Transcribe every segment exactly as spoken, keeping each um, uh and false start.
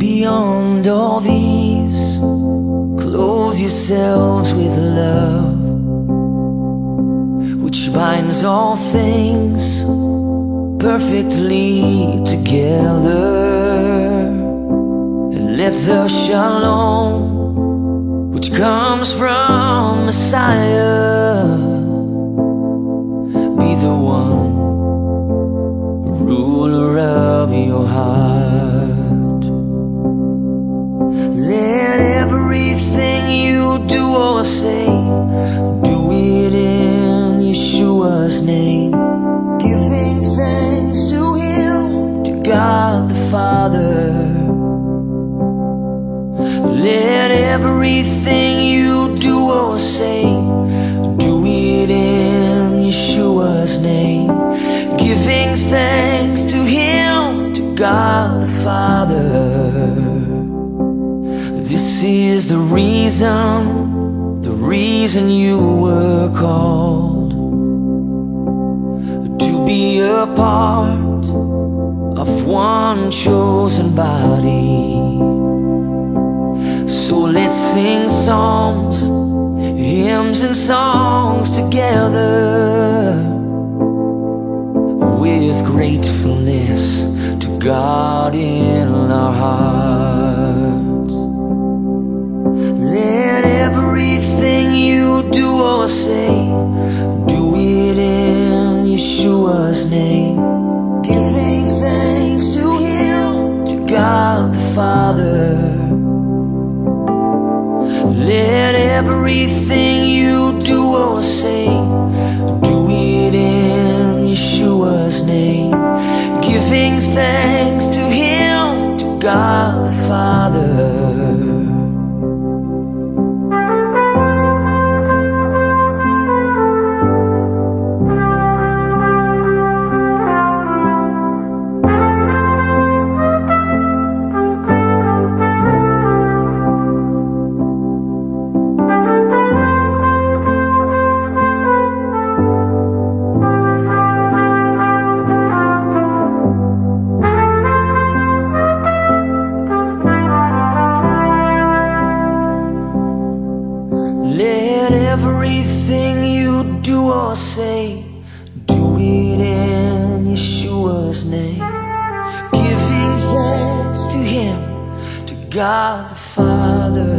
Beyond all these, clothe yourselves with love, which binds all things perfectly together. And let the shalom, which comes from Messiah, be the one ruler of your heart. Let everything you do or say, do it in Yeshua's name, giving thanks to Him, to God the Father. Let everything you do or say, do it in Yeshua's name, giving thanks to Him, to God the Father. This is the reason, the reason you were called, to be a part of one chosen body. So let's sing psalms, hymns and songs together, with gratefulness to God in our hearts. Let everything you do or say, do it in Yeshua's name, giving thanks to Him, to God the Father. Let everything you do or say, do it in Yeshua's name, giving thanks to Him, to God the Father. Let everything you do or say, do it in Yeshua's name, giving thanks to Him, to God the Father.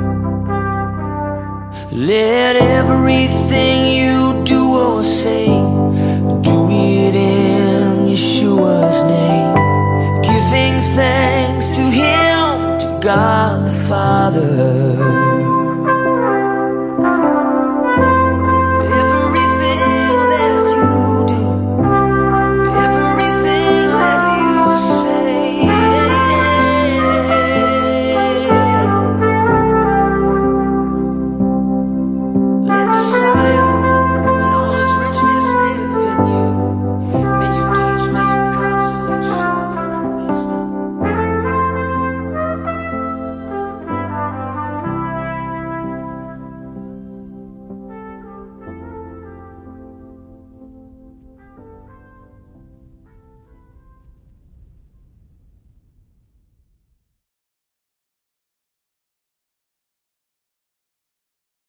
Let everything you do or say, do it in Yeshua's name, giving thanks to Him, to God the Father.